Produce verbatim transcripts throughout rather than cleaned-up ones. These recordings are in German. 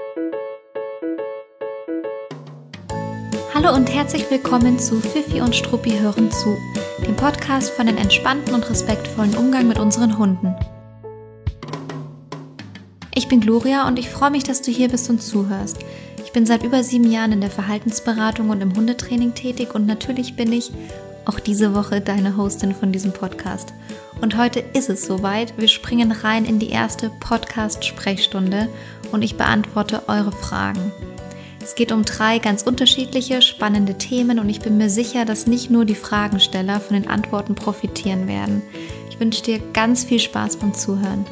Hallo und herzlich willkommen zu Fifi und Struppi hören zu, dem Podcast für einen entspannten und respektvollen Umgang mit unseren Hunden. Ich bin Gloria und ich freue mich, dass du hier bist und zuhörst. Ich bin seit über sieben Jahren in der Verhaltensberatung und im Hundetraining tätig und natürlich bin ich auch diese Woche deine Hostin von diesem Podcast. Und heute ist es soweit, wir springen rein in die erste Podcast-Sprechstunde und ich beantworte eure Fragen. Es geht um drei ganz unterschiedliche, spannende Themen und ich bin mir sicher, dass nicht nur die Fragensteller von den Antworten profitieren werden. Ich wünsche dir ganz viel Spaß beim Zuhören.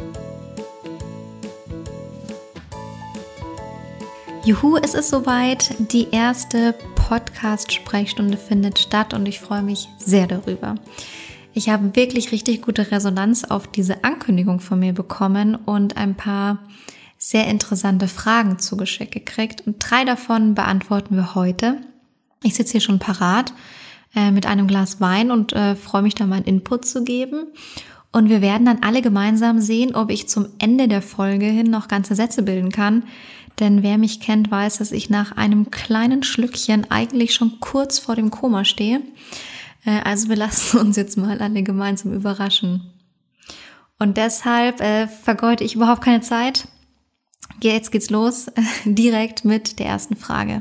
Juhu, es ist soweit, die erste Podcast-Sprechstunde findet statt und ich freue mich sehr darüber. Ich habe wirklich richtig gute Resonanz auf diese Ankündigung von mir bekommen und ein paar sehr interessante Fragen zugeschickt gekriegt und drei davon beantworten wir heute. Ich sitze hier schon parat äh, mit einem Glas Wein und äh, freue mich da meinen Input zu geben. Und wir werden dann alle gemeinsam sehen, ob ich zum Ende der Folge hin noch ganze Sätze bilden kann. Denn wer mich kennt, weiß, dass ich nach einem kleinen Schlückchen eigentlich schon kurz vor dem Koma stehe. Äh, also wir lassen uns jetzt mal alle gemeinsam überraschen. Und deshalb äh, vergeude ich überhaupt keine Zeit. Jetzt geht's los, direkt mit der ersten Frage.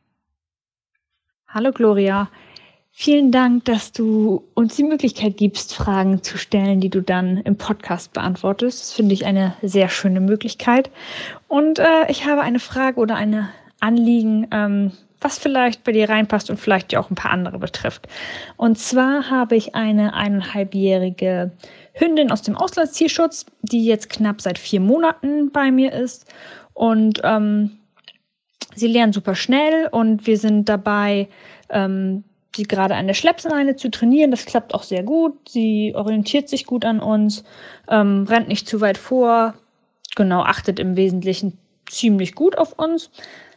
Hallo Gloria, vielen Dank, dass du uns die Möglichkeit gibst, Fragen zu stellen, die du dann im Podcast beantwortest. Das finde ich eine sehr schöne Möglichkeit. Und äh, ich habe eine Frage oder eine Anliegen, ähm, was vielleicht bei dir reinpasst und vielleicht ja auch ein paar andere betrifft. Und zwar habe ich eine eineinhalbjährige Hündin aus dem Auslandstierschutz, die jetzt knapp seit vier Monaten bei mir ist. Und ähm, sie lernt super schnell und wir sind dabei, ähm, sie gerade an der Schleppleine zu trainieren. Das klappt auch sehr gut. Sie orientiert sich gut an uns, ähm, rennt nicht zu weit vor, genau, achtet im Wesentlichen ziemlich gut auf uns.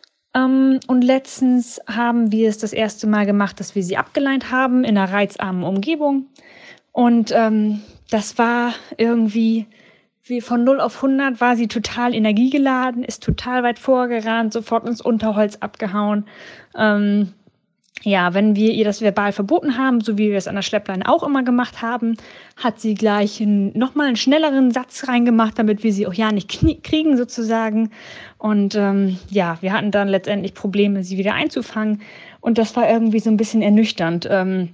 Um, und letztens haben wir es das erste Mal gemacht, dass wir sie abgeleint haben in einer reizarmen Umgebung. Und ähm, das war irgendwie, wie von null auf hundert war sie total energiegeladen, ist total weit vorgerannt, sofort ins Unterholz abgehauen. Ähm, ja, wenn wir ihr das verbal verboten haben, so wie wir es an der Schleppleine auch immer gemacht haben, hat sie gleich nochmal einen schnelleren Satz reingemacht, damit wir sie auch ja nicht knie- kriegen sozusagen. Und ähm, ja, wir hatten dann letztendlich Probleme, sie wieder einzufangen. Und das war irgendwie so ein bisschen ernüchternd. Ähm,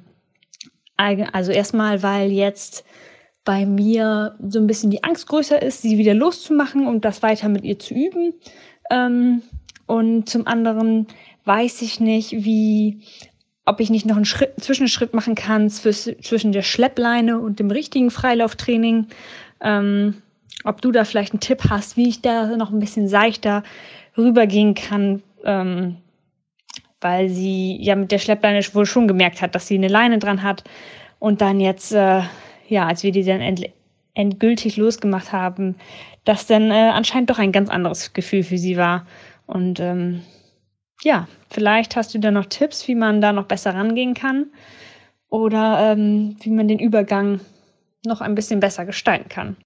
also erstmal, weil jetzt bei mir so ein bisschen die Angst größer ist, sie wieder loszumachen und das weiter mit ihr zu üben. Ähm, und zum anderen weiß ich nicht, wie, ob ich nicht noch einen Schritt, Zwischenschritt machen kann zwischen der Schleppleine und dem richtigen Freilauftraining. Ähm, ob du da vielleicht einen Tipp hast, wie ich da noch ein bisschen seichter rübergehen kann, ähm, weil sie ja mit der Schleppleine wohl schon gemerkt hat, dass sie eine Leine dran hat und dann jetzt, äh, ja, als wir die dann end- endgültig losgemacht haben, das dann äh, anscheinend doch ein ganz anderes Gefühl für sie war. Und ähm, ja, vielleicht hast du da noch Tipps, wie man da noch besser rangehen kann oder ähm, wie man den Übergang noch ein bisschen besser gestalten kann.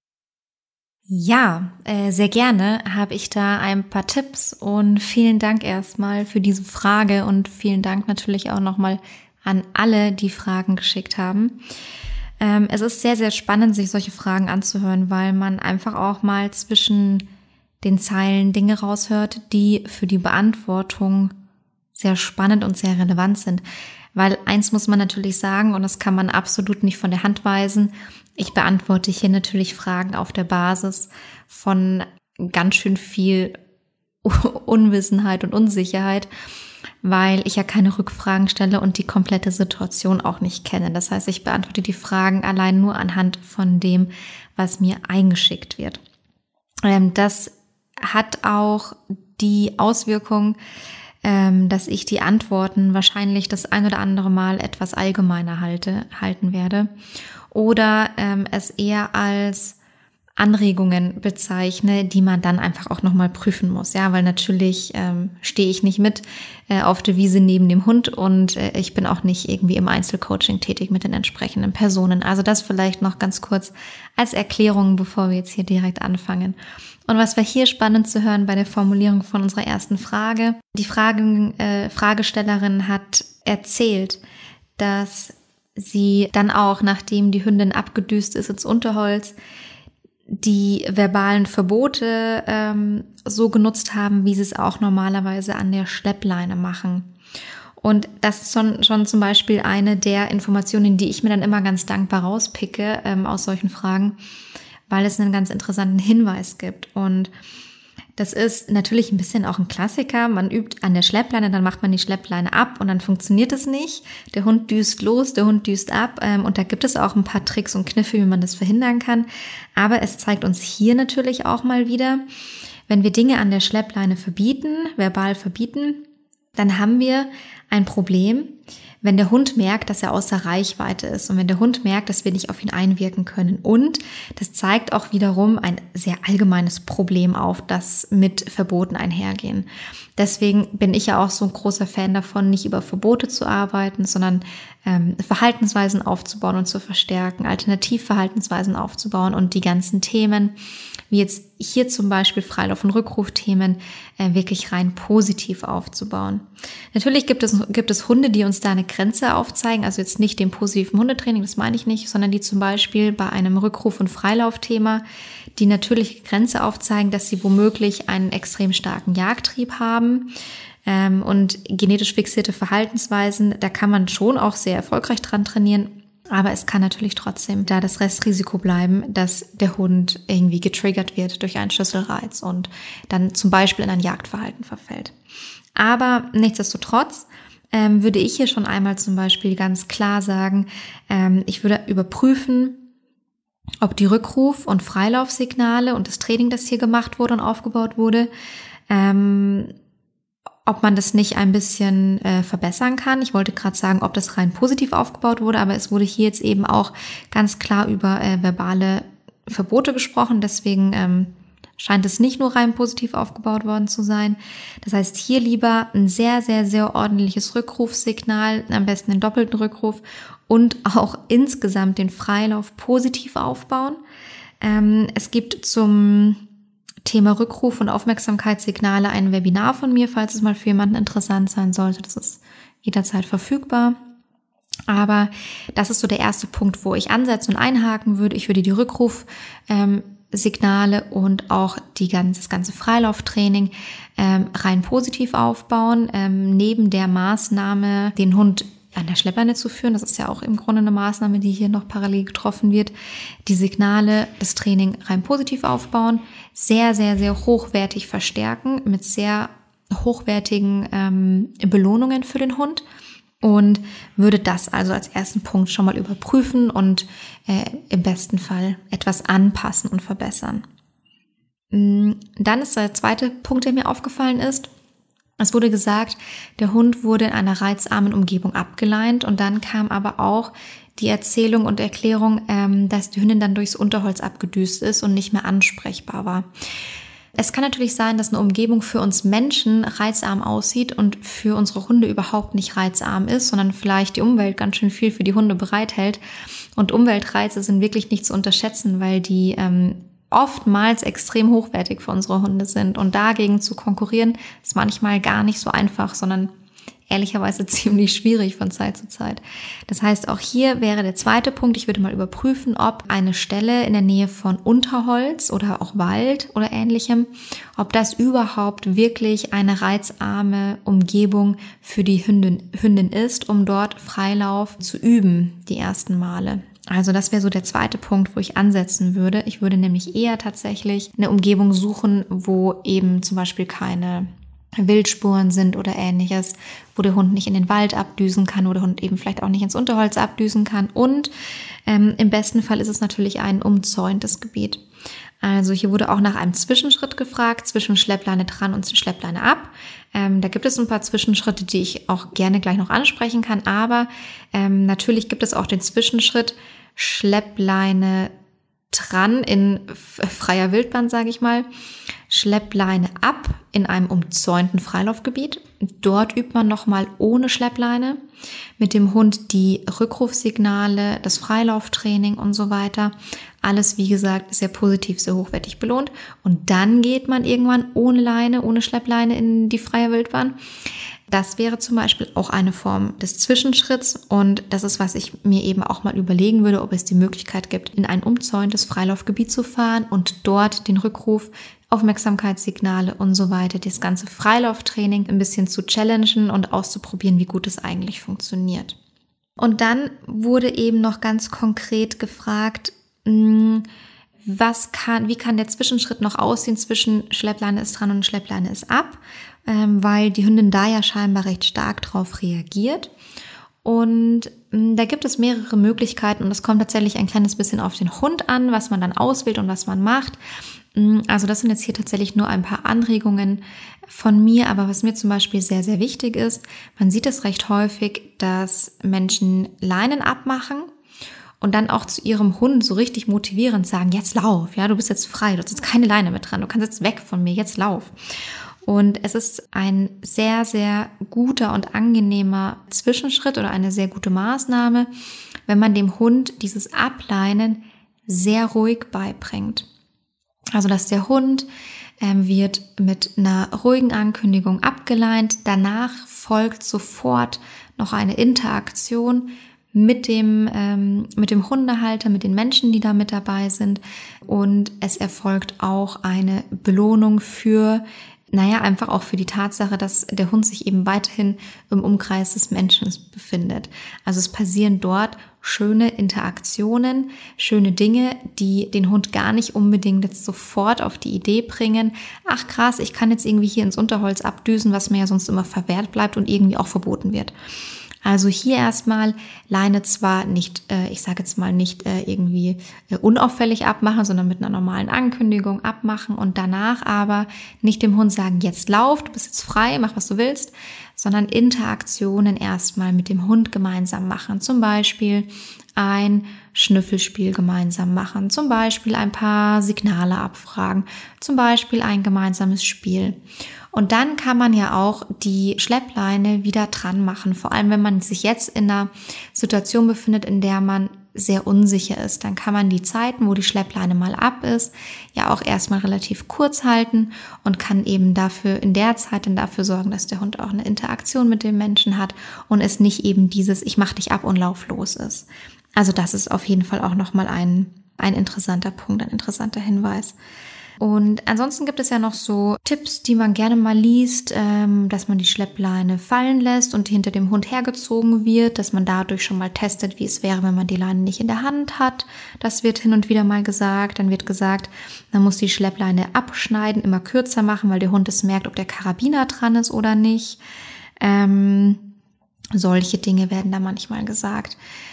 Ja, äh, sehr gerne habe ich da ein paar Tipps und vielen Dank erstmal für diese Frage und vielen Dank natürlich auch nochmal an alle, die Fragen geschickt haben. Ähm, es ist sehr, sehr spannend, sich solche Fragen anzuhören, weil man einfach auch mal zwischen den Zeilen Dinge raushört, die für die Beantwortung sehr spannend und sehr relevant sind. Weil eins muss man natürlich sagen, und das kann man absolut nicht von der Hand weisen, ich beantworte hier natürlich Fragen auf der Basis von ganz schön viel Unwissenheit und Unsicherheit, weil ich ja keine Rückfragen stelle und die komplette Situation auch nicht kenne. Das heißt, ich beantworte die Fragen allein nur anhand von dem, was mir eingeschickt wird. Ähm, das hat auch die Auswirkung, ähm, dass ich die Antworten wahrscheinlich das ein oder andere Mal etwas allgemeiner halte, halten werde oder ähm, es eher als Anregungen bezeichne, die man dann einfach auch nochmal prüfen muss. Ja, weil natürlich ähm, stehe ich nicht mit äh, auf der Wiese neben dem Hund und äh, ich bin auch nicht irgendwie im Einzelcoaching tätig mit den entsprechenden Personen. Also das vielleicht noch ganz kurz als Erklärung, bevor wir jetzt hier direkt anfangen. Und was war hier spannend zu hören bei der Formulierung von unserer ersten Frage? Die Frage, äh, Fragestellerin hat erzählt, dass sie dann auch, nachdem die Hündin abgedüst ist ins Unterholz, die verbalen Verbote ähm, so genutzt haben, wie sie es auch normalerweise an der Schleppleine machen. Und das ist schon, schon zum Beispiel eine der Informationen, die ich mir dann immer ganz dankbar rauspicke ähm, aus solchen Fragen, weil es einen ganz interessanten Hinweis gibt. Und das ist natürlich ein bisschen auch ein Klassiker. Man übt an der Schleppleine, dann macht man die Schleppleine ab und dann funktioniert es nicht. Der Hund düst los, der Hund düst ab. Und da gibt es auch ein paar Tricks und Kniffe, wie man das verhindern kann. Aber es zeigt uns hier natürlich auch mal wieder, wenn wir Dinge an der Schleppleine verbieten, verbal verbieten, dann haben wir ein Problem, wenn der Hund merkt, dass er außer Reichweite ist und wenn der Hund merkt, dass wir nicht auf ihn einwirken können. Und das zeigt auch wiederum ein sehr allgemeines Problem auf, das mit Verboten einhergehen. Deswegen bin ich ja auch so ein großer Fan davon, nicht über Verbote zu arbeiten, sondern ähm, Verhaltensweisen aufzubauen und zu verstärken, Alternativverhaltensweisen aufzubauen und die ganzen Themen, wie jetzt hier zum Beispiel Freilauf- und Rückrufthemen, äh, wirklich rein positiv aufzubauen. Natürlich gibt es, gibt es Hunde, die uns da eine Grenze aufzeigen, also jetzt nicht dem positiven Hundetraining, das meine ich nicht, sondern die zum Beispiel bei einem Rückruf- und Freilaufthema die natürliche Grenze aufzeigen, dass sie womöglich einen extrem starken Jagdtrieb haben. Ähm, und genetisch fixierte Verhaltensweisen, da kann man schon auch sehr erfolgreich dran trainieren. Aber es kann natürlich trotzdem da das Restrisiko bleiben, dass der Hund irgendwie getriggert wird durch einen Schlüsselreiz und dann zum Beispiel in ein Jagdverhalten verfällt. Aber nichtsdestotrotz ähm, würde ich hier schon einmal zum Beispiel ganz klar sagen, ähm, ich würde überprüfen, ob die Rückruf- und Freilaufsignale und das Training, das hier gemacht wurde und aufgebaut wurde, ähm, ob man das nicht ein bisschen äh, verbessern kann. Ich wollte gerade sagen, ob das rein positiv aufgebaut wurde, aber es wurde hier jetzt eben auch ganz klar über äh, verbale Verbote gesprochen. Deswegen ähm, scheint es nicht nur rein positiv aufgebaut worden zu sein. Das heißt, hier lieber ein sehr, sehr, sehr ordentliches Rückrufsignal, am besten einen doppelten Rückruf und auch insgesamt den Freilauf positiv aufbauen. Ähm, es gibt zum Thema Rückruf und Aufmerksamkeitssignale ein Webinar von mir, falls es mal für jemanden interessant sein sollte. Das ist jederzeit verfügbar. Aber das ist so der erste Punkt, wo ich ansetzen und einhaken würde. Ich würde die Rückrufsignale ähm, und auch die ganze, das ganze Freilauftraining ähm, rein positiv aufbauen. Ähm, neben der Maßnahme, den Hund an der Schleppleine zu führen, das ist ja auch im Grunde eine Maßnahme, die hier noch parallel getroffen wird, die Signale, das Training rein positiv aufbauen, sehr, sehr, sehr hochwertig verstärken mit sehr hochwertigen ähm, Belohnungen für den Hund und würde das also als ersten Punkt schon mal überprüfen und äh, im besten Fall etwas anpassen und verbessern. Dann ist der zweite Punkt, der mir aufgefallen ist. Es wurde gesagt, der Hund wurde in einer reizarmen Umgebung abgeleint und dann kam aber auch die Erzählung und Erklärung, dass die Hündin dann durchs Unterholz abgedüst ist und nicht mehr ansprechbar war. Es kann natürlich sein, dass eine Umgebung für uns Menschen reizarm aussieht und für unsere Hunde überhaupt nicht reizarm ist, sondern vielleicht die Umwelt ganz schön viel für die Hunde bereithält. Und Umweltreize sind wirklich nicht zu unterschätzen, weil die ähm, oftmals extrem hochwertig für unsere Hunde sind. Und dagegen zu konkurrieren, ist manchmal gar nicht so einfach, sondern ehrlicherweise ziemlich schwierig von Zeit zu Zeit. Das heißt, auch hier wäre der zweite Punkt, ich würde mal überprüfen, ob eine Stelle in der Nähe von Unterholz oder auch Wald oder ähnlichem, ob das überhaupt wirklich eine reizarme Umgebung für die Hündin, Hündin ist, um dort Freilauf zu üben, die ersten Male. Also das wäre so der zweite Punkt, wo ich ansetzen würde. Ich würde nämlich eher tatsächlich eine Umgebung suchen, wo eben zum Beispiel keine Wildspuren sind oder ähnliches, wo der Hund nicht in den Wald abdüsen kann oder der Hund eben vielleicht auch nicht ins Unterholz abdüsen kann. Und ähm, im besten Fall ist es natürlich ein umzäuntes Gebiet. Also hier wurde auch nach einem Zwischenschritt gefragt, zwischen Schleppleine dran und Schleppleine ab. Ähm, da gibt es ein paar Zwischenschritte, die ich auch gerne gleich noch ansprechen kann, aber ähm, natürlich gibt es auch den Zwischenschritt Schleppleine dran in freier Wildbahn, sage ich mal, Schleppleine ab in einem umzäunten Freilaufgebiet. Dort übt man nochmal ohne Schleppleine mit dem Hund die Rückrufsignale, das Freilauftraining und so weiter. Alles, wie gesagt, sehr positiv, sehr hochwertig belohnt. Und dann geht man irgendwann ohne Leine, ohne Schleppleine in die freie Wildbahn. Das wäre zum Beispiel auch eine Form des Zwischenschritts und das ist, was ich mir eben auch mal überlegen würde, ob es die Möglichkeit gibt, in ein umzäuntes Freilaufgebiet zu fahren und dort den Rückruf, Aufmerksamkeitssignale und so weiter, das ganze Freilauftraining ein bisschen zu challengen und auszuprobieren, wie gut es eigentlich funktioniert. Und dann wurde eben noch ganz konkret gefragt, was kann, wie kann der Zwischenschritt noch aussehen zwischen Schleppleine ist dran und Schleppleine ist ab, ähm, weil die Hündin da ja scheinbar recht stark drauf reagiert. Und ähm, da gibt es mehrere Möglichkeiten und es kommt tatsächlich ein kleines bisschen auf den Hund an, was man dann auswählt und was man macht. Also das sind jetzt hier tatsächlich nur ein paar Anregungen von mir, aber was mir zum Beispiel sehr, sehr wichtig ist, man sieht es recht häufig, dass Menschen Leinen abmachen und dann auch zu ihrem Hund so richtig motivierend sagen, jetzt lauf, ja, du bist jetzt frei, du hast jetzt keine Leine mit dran, du kannst jetzt weg von mir, jetzt lauf. Und es ist ein sehr, sehr guter und angenehmer Zwischenschritt oder eine sehr gute Maßnahme, wenn man dem Hund dieses Ableinen sehr ruhig beibringt. Also, dass der Hund ähm, wird mit einer ruhigen Ankündigung abgeleint, danach folgt sofort noch eine Interaktion mit dem, ähm, mit dem Hundehalter, mit den Menschen, die da mit dabei sind und es erfolgt auch eine Belohnung für Naja, einfach auch für die Tatsache, dass der Hund sich eben weiterhin im Umkreis des Menschen befindet. Also es passieren dort schöne Interaktionen, schöne Dinge, die den Hund gar nicht unbedingt jetzt sofort auf die Idee bringen, ach krass, ich kann jetzt irgendwie hier ins Unterholz abdüsen, was mir ja sonst immer verwehrt bleibt und irgendwie auch verboten wird. Also hier erstmal Leine zwar nicht, äh, ich sage jetzt mal nicht äh, irgendwie äh, unauffällig abmachen, sondern mit einer normalen Ankündigung abmachen und danach aber nicht dem Hund sagen, jetzt lauf, du bist jetzt frei, mach was du willst, sondern Interaktionen erstmal mit dem Hund gemeinsam machen. Zum Beispiel ein Schnüffelspiel gemeinsam machen, zum Beispiel ein paar Signale abfragen, zum Beispiel ein gemeinsames Spiel. Und dann kann man ja auch die Schleppleine wieder dran machen, vor allem wenn man sich jetzt in einer Situation befindet, in der man sehr unsicher ist. Dann kann man die Zeiten, wo die Schleppleine mal ab ist, ja auch erstmal relativ kurz halten und kann eben dafür in der Zeit dann dafür sorgen, dass der Hund auch eine Interaktion mit dem Menschen hat und es nicht eben dieses ich mach dich ab und lauf los ist. Also das ist auf jeden Fall auch nochmal ein, ein interessanter Punkt, ein interessanter Hinweis. Und ansonsten gibt es ja noch so Tipps, die man gerne mal liest, ähm, dass man die Schleppleine fallen lässt und hinter dem Hund hergezogen wird, dass man dadurch schon mal testet, wie es wäre, wenn man die Leine nicht in der Hand hat. Das wird hin und wieder mal gesagt. Dann wird gesagt, man muss die Schleppleine abschneiden, immer kürzer machen, weil der Hund es merkt, ob der Karabiner dran ist oder nicht. Ähm, solche Dinge werden da manchmal gesagt.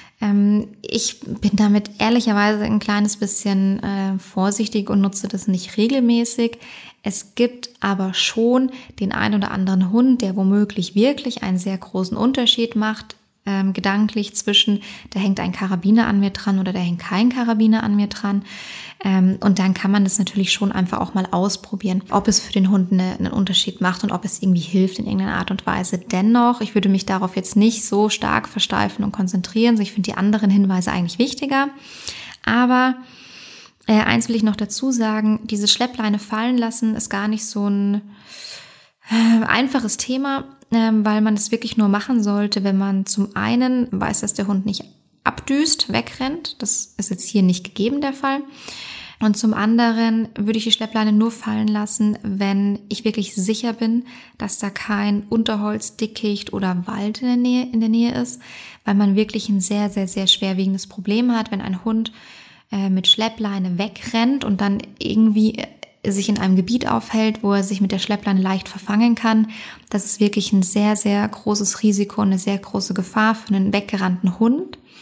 Ich bin damit ehrlicherweise ein kleines bisschen äh, vorsichtig und nutze das nicht regelmäßig. Es gibt aber schon den einen oder anderen Hund, der womöglich wirklich einen sehr großen Unterschied macht, ähm, gedanklich zwischen, da hängt ein Karabiner an mir dran oder da hängt kein Karabiner an mir dran. Ähm, und dann kann man das natürlich schon einfach auch mal ausprobieren, ob es für den Hund eine, einen Unterschied macht und ob es irgendwie hilft in irgendeiner Art und Weise. Dennoch, ich würde mich darauf jetzt nicht so stark versteifen und konzentrieren. Also ich finde die anderen Hinweise eigentlich wichtiger. Aber äh, eins will ich noch dazu sagen, diese Schleppleine fallen lassen ist gar nicht so ein äh, einfaches Thema, äh, weil man es wirklich nur machen sollte, wenn man zum einen weiß, dass der Hund nicht abdüst, wegrennt. Das ist jetzt hier nicht gegeben der Fall. Und zum anderen würde ich die Schleppleine nur fallen lassen, wenn ich wirklich sicher bin, dass da kein Unterholz, Dickicht oder Wald in der Nähe, in der Nähe ist, weil man wirklich ein sehr, sehr, sehr schwerwiegendes Problem hat, wenn ein Hund äh, mit Schleppleine wegrennt und dann irgendwie äh, sich in einem Gebiet aufhält, wo er sich mit der Schleppleine leicht verfangen kann. Das ist wirklich ein sehr, sehr großes Risiko und eine sehr große Gefahr für einen weggerannten Hund.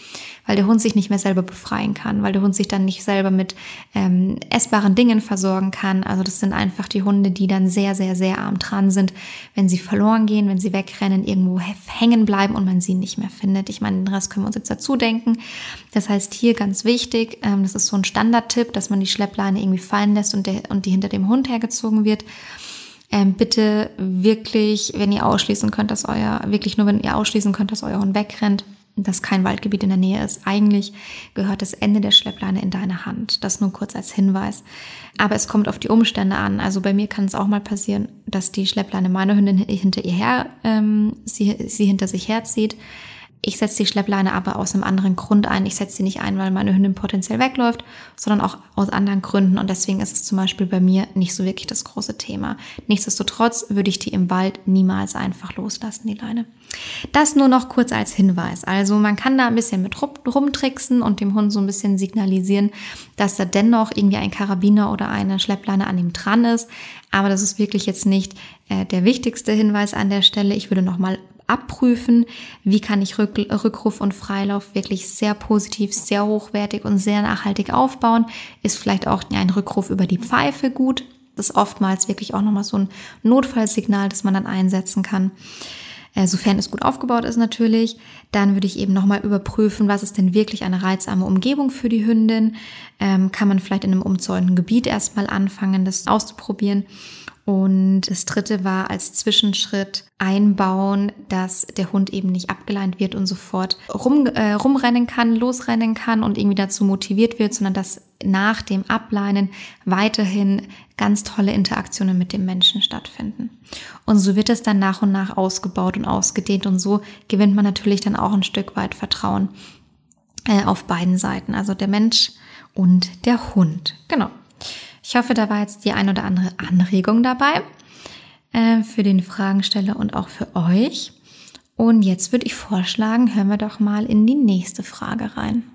weil der Hund sich nicht mehr selber befreien kann, weil der Hund sich dann nicht selber mit ähm, essbaren Dingen versorgen kann. Also das sind einfach die Hunde, die dann sehr, sehr, sehr arm dran sind, wenn sie verloren gehen, wenn sie wegrennen, irgendwo hängen bleiben und man sie nicht mehr findet. Ich meine, den Rest können wir uns jetzt dazu denken. Das heißt, hier ganz wichtig, ähm, das ist so ein Standardtipp, dass man die Schleppleine irgendwie fallen lässt und, der, und die hinter dem Hund hergezogen wird. Ähm, bitte wirklich, wenn ihr ausschließen könnt, dass euer, wirklich nur wenn ihr ausschließen könnt, dass euer Hund wegrennt, dass kein Waldgebiet in der Nähe ist. Eigentlich gehört das Ende der Schleppleine in deine Hand. Das nur kurz als Hinweis. Aber es kommt auf die Umstände an. Also bei mir kann es auch mal passieren, dass die Schleppleine meiner Hündin hinter ihr her, ähm, sie, sie hinter sich herzieht. Ich setze die Schleppleine aber aus einem anderen Grund ein. Ich setze sie nicht ein, weil meine Hündin potenziell wegläuft, sondern auch aus anderen Gründen. Und deswegen ist es zum Beispiel bei mir nicht so wirklich das große Thema. Nichtsdestotrotz würde ich die im Wald niemals einfach loslassen, die Leine. Das nur noch kurz als Hinweis. Also man kann da ein bisschen mit rumtricksen und dem Hund so ein bisschen signalisieren, dass da dennoch irgendwie ein Karabiner oder eine Schleppleine an ihm dran ist. Aber das ist wirklich jetzt nicht äh, der wichtigste Hinweis an der Stelle. Ich würde nochmal abprüfen, wie kann ich Rück- Rückruf und Freilauf wirklich sehr positiv, sehr hochwertig und sehr nachhaltig aufbauen. Ist vielleicht auch ein Rückruf über die Pfeife gut. Das ist oftmals wirklich auch nochmal so ein Notfallsignal, das man dann einsetzen kann. Äh, sofern es gut aufgebaut ist natürlich. Dann würde ich eben nochmal überprüfen, was ist denn wirklich eine reizarme Umgebung für die Hündin. Ähm, kann man vielleicht in einem umzäunten Gebiet erstmal anfangen, das auszuprobieren. Und das dritte war als Zwischenschritt einbauen, dass der Hund eben nicht abgeleint wird und sofort rum, äh, rumrennen kann, losrennen kann und irgendwie dazu motiviert wird, sondern dass nach dem Ableinen weiterhin ganz tolle Interaktionen mit dem Menschen stattfinden. Und so wird es dann nach und nach ausgebaut und ausgedehnt und so gewinnt man natürlich dann auch ein Stück weit Vertrauen äh, auf beiden Seiten, also der Mensch und der Hund. Genau. Ich hoffe, da war jetzt die ein oder andere Anregung dabei äh, für den Fragensteller und auch für euch. Und jetzt würde ich vorschlagen, hören wir doch mal in die nächste Frage rein.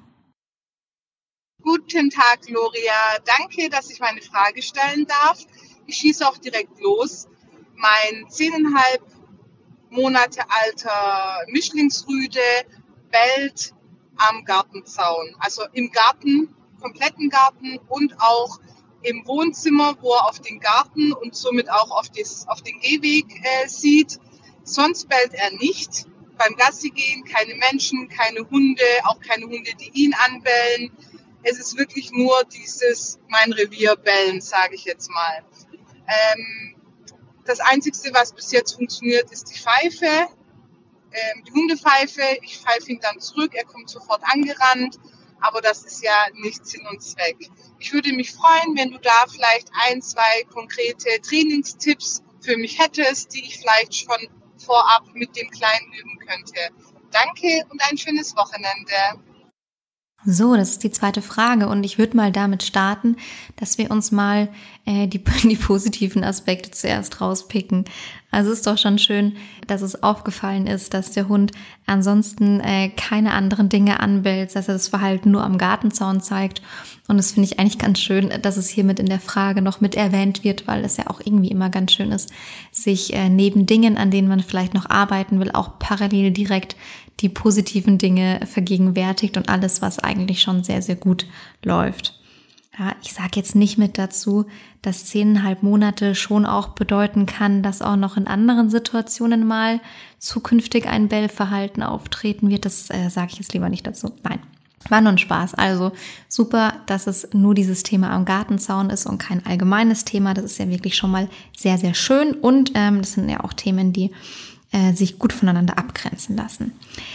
Guten Tag, Gloria. Danke, dass ich meine Frage stellen darf. Ich schieße auch direkt los. Mein zehneinhalb Monate alter Mischlingsrüde bellt am Gartenzaun. Also im Garten, kompletten Garten und auch im Wohnzimmer, wo er auf den Garten und somit auch auf, das, auf den Gehweg äh, sieht. Sonst bellt er nicht. Beim Gassi gehen keine Menschen, keine Hunde, auch keine Hunde, die ihn anbellen. Es ist wirklich nur dieses mein Revier bellen, sage ich jetzt mal. Ähm, das Einzige, was bis jetzt funktioniert, ist die Pfeife, ähm, die Hundepfeife. Ich pfeife ihn dann zurück, er kommt sofort angerannt. Aber das ist ja nicht Sinn und Zweck. Ich würde mich freuen, wenn du da vielleicht ein, zwei konkrete Trainingstipps für mich hättest, die ich vielleicht schon vorab mit dem Kleinen üben könnte. Danke und ein schönes Wochenende. So, das ist die zweite Frage und ich würde mal damit starten, dass wir uns mal äh, die, die positiven Aspekte zuerst rauspicken. Also es ist doch schon schön, dass es aufgefallen ist, dass der Hund ansonsten äh, keine anderen Dinge anbellt, dass er das Verhalten nur am Gartenzaun zeigt. Und das finde ich eigentlich ganz schön, dass es hier mit in der Frage noch mit erwähnt wird, weil es ja auch irgendwie immer ganz schön ist, sich äh, neben Dingen, an denen man vielleicht noch arbeiten will, auch parallel direkt die positiven Dinge vergegenwärtigt und alles, was eigentlich schon sehr, sehr gut läuft. Ja, ich sage jetzt nicht mit dazu, dass zehneinhalb Monate schon auch bedeuten kann, dass auch noch in anderen Situationen mal zukünftig ein Bellverhalten auftreten wird. Das äh, sage ich jetzt lieber nicht dazu. Nein, war nur ein Spaß. Also super, dass es nur dieses Thema am Gartenzaun ist und kein allgemeines Thema. Das ist ja wirklich schon mal sehr, sehr schön. Und ähm, das sind ja auch Themen, die äh, sich gut voneinander abgrenzen lassen.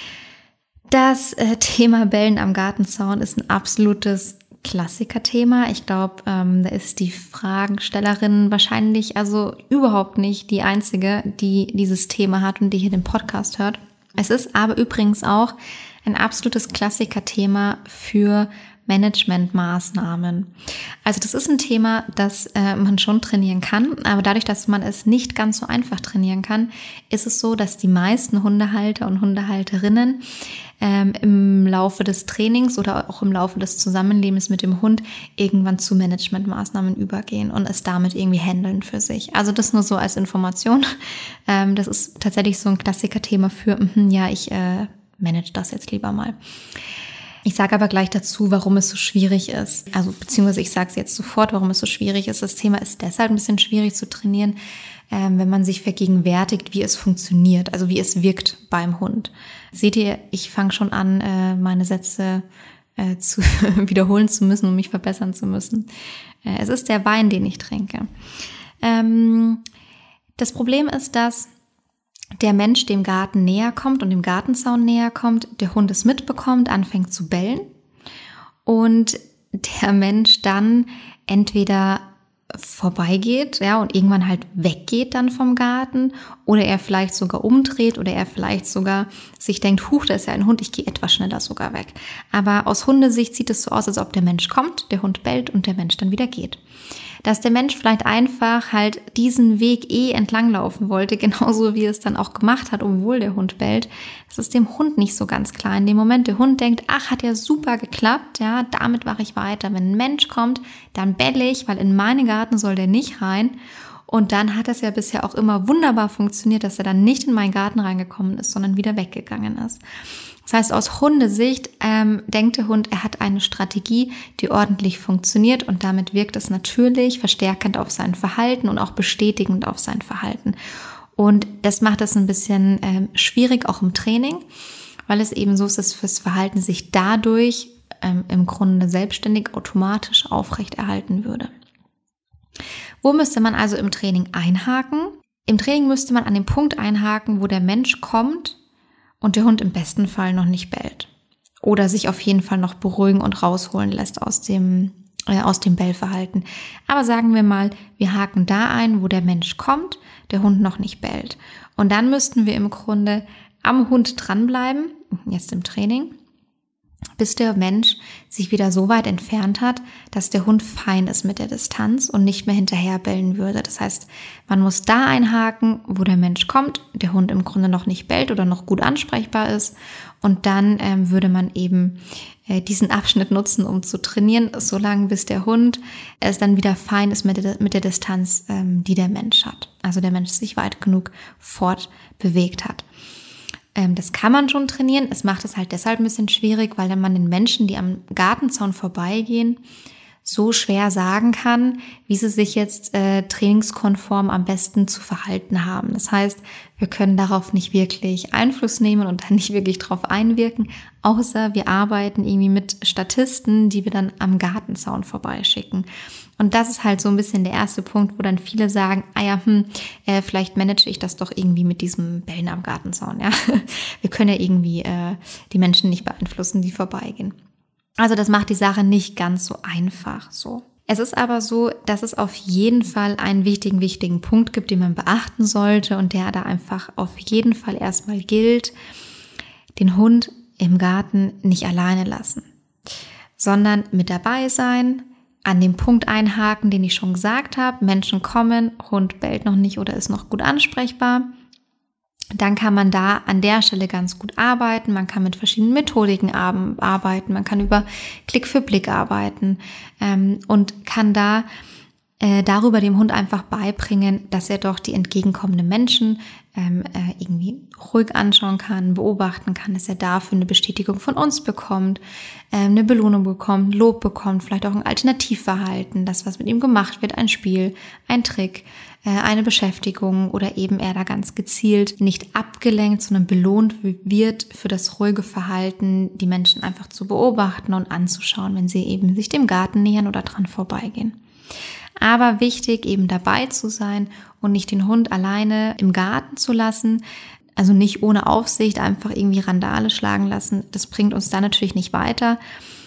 Das äh, Thema Bellen am Gartenzaun ist ein absolutes Klassikerthema. Ich glaube, ähm, da ist die Fragenstellerin wahrscheinlich also überhaupt nicht die einzige, die dieses Thema hat und die hier den Podcast hört. Es ist aber übrigens auch ein absolutes Klassikerthema für Managementmaßnahmen. Also das ist ein Thema, das äh, man schon trainieren kann, aber dadurch, dass man es nicht ganz so einfach trainieren kann, ist es so, dass die meisten Hundehalter und Hundehalterinnen ähm, im Laufe des Trainings oder auch im Laufe des Zusammenlebens mit dem Hund irgendwann zu Managementmaßnahmen übergehen und es damit irgendwie handeln für sich. Also das nur so als Information. Ähm, das ist tatsächlich so ein Klassikerthema für, mh, ja, ich äh, manage das jetzt lieber mal. Ich sage aber gleich dazu, warum es so schwierig ist. Also beziehungsweise ich sage es jetzt sofort, warum es so schwierig ist. Das Thema ist deshalb ein bisschen schwierig zu trainieren, ähm, wenn man sich vergegenwärtigt, wie es funktioniert, also wie es wirkt beim Hund. Seht ihr, ich fange schon an, äh, meine Sätze äh, zu wiederholen zu müssen, um mich verbessern zu müssen. Äh, es ist der Wein, den ich trinke. Ähm, das Problem ist, dass der Mensch dem Garten näher kommt und dem Gartenzaun näher kommt, der Hund es mitbekommt, anfängt zu bellen und der Mensch dann entweder vorbeigeht, ja, und irgendwann halt weggeht dann vom Garten oder er vielleicht sogar umdreht oder er vielleicht sogar sich denkt, huch, da ist ja ein Hund, ich gehe etwas schneller sogar weg. Aber aus Hundesicht sieht es so aus, als ob der Mensch kommt, der Hund bellt und der Mensch dann wieder geht. Dass der Mensch vielleicht einfach halt diesen Weg eh entlanglaufen wollte, genauso wie er es dann auch gemacht hat, obwohl der Hund bellt. Das ist dem Hund nicht so ganz klar. In dem Moment, der Hund denkt, ach, hat ja super geklappt, ja, damit mache ich weiter. Wenn ein Mensch kommt, dann belle ich, weil in meinen Garten soll der nicht rein. Und dann hat es ja bisher auch immer wunderbar funktioniert, dass er dann nicht in meinen Garten reingekommen ist, sondern wieder weggegangen ist. Das heißt, aus Hundesicht ähm, denkt der Hund, er hat eine Strategie, die ordentlich funktioniert und damit wirkt es natürlich verstärkend auf sein Verhalten und auch bestätigend auf sein Verhalten. Und das macht es ein bisschen ähm, schwierig, auch im Training, weil es eben so ist, dass das Verhalten sich dadurch ähm, im Grunde selbstständig automatisch aufrechterhalten würde. Wo müsste man also im Training einhaken? Im Training müsste man an dem Punkt einhaken, wo der Mensch kommt und der Hund im besten Fall noch nicht bellt oder sich auf jeden Fall noch beruhigen und rausholen lässt aus dem, äh, aus dem Bellverhalten. Aber sagen wir mal, wir haken da ein, wo der Mensch kommt, der Hund noch nicht bellt. Und dann müssten wir im Grunde am Hund dranbleiben, jetzt im Training, bis der Mensch sich wieder so weit entfernt hat, dass der Hund fein ist mit der Distanz und nicht mehr hinterher bellen würde. Das heißt, man muss da einhaken, wo der Mensch kommt, der Hund im Grunde noch nicht bellt oder noch gut ansprechbar ist und dann ähm, würde man eben äh, diesen Abschnitt nutzen, um zu trainieren, solange bis der Hund es dann wieder fein ist mit der, mit der Distanz, ähm, die der Mensch hat. Also der Mensch sich weit genug fortbewegt hat. Das kann man schon trainieren. Es macht es halt deshalb ein bisschen schwierig, weil dann man den Menschen, die am Gartenzaun vorbeigehen, so schwer sagen kann, wie sie sich jetzt äh, trainingskonform am besten zu verhalten haben. Das heißt, wir können darauf nicht wirklich Einfluss nehmen und dann nicht wirklich drauf einwirken, außer wir arbeiten irgendwie mit Statisten, die wir dann am Gartenzaun vorbeischicken. Und das ist halt so ein bisschen der erste Punkt, wo dann viele sagen, ah ja, hm, äh, vielleicht manage ich das doch irgendwie mit diesem Bellen am Gartenzaun. Ja, wir können ja irgendwie äh, die Menschen nicht beeinflussen, die vorbeigehen. Also das macht die Sache nicht ganz so einfach so. Es ist aber so, dass es auf jeden Fall einen wichtigen, wichtigen Punkt gibt, den man beachten sollte und der da einfach auf jeden Fall erstmal gilt: den Hund im Garten nicht alleine lassen, sondern mit dabei sein, an dem Punkt einhaken, den ich schon gesagt habe. Menschen kommen, Hund bellt noch nicht oder ist noch gut ansprechbar. Dann kann man da an der Stelle ganz gut arbeiten. Man kann mit verschiedenen Methodiken arbeiten. Man kann über Klick für Blick arbeiten ähm, und kann da äh, darüber dem Hund einfach beibringen, dass er doch die entgegenkommenden Menschen ähm, äh, irgendwie ruhig anschauen kann, beobachten kann, dass er dafür eine Bestätigung von uns bekommt, äh, eine Belohnung bekommt, Lob bekommt, vielleicht auch ein Alternativverhalten, das, was mit ihm gemacht wird, ein Spiel, ein Trick, eine Beschäftigung oder eben er da ganz gezielt nicht abgelenkt, sondern belohnt wird für das ruhige Verhalten, die Menschen einfach zu beobachten und anzuschauen, wenn sie eben sich dem Garten nähern oder dran vorbeigehen. Aber wichtig, eben dabei zu sein und nicht den Hund alleine im Garten zu lassen, also nicht ohne Aufsicht einfach irgendwie Randale schlagen lassen. Das bringt uns dann natürlich nicht weiter,